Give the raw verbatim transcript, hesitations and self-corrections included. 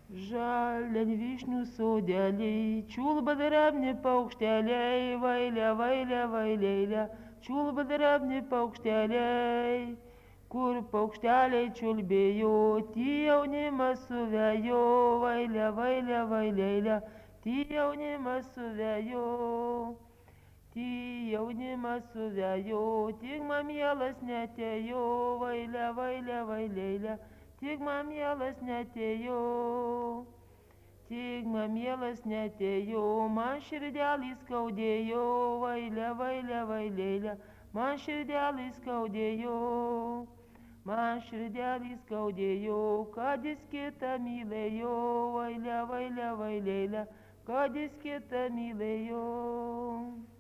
Žalia ant vyšnių sodeliai, čiulba drėbni paukšteliai, vailė, vailė, vailėlė, čiulba drėbni paukšteliai. Kur paukšteliai čiulbėjo, tie jaunimas suvejo, vailė, vailė, vailėlė, tie jaunimas suvejo. Tie jaunimas suvejo, tik man mielas netėjo, vailė, vailė, vailėlė, tik man mielas netėjo. Tik man mielas netėjo, man širdelį skaudėjo, vailė, vailė, vailėlė, man širdelį skaudėjo. Man širdelį skaudėjo, kad jis kitą mylėjo, vailė, vailė, vailėlė, kad jis kitą mylėjo.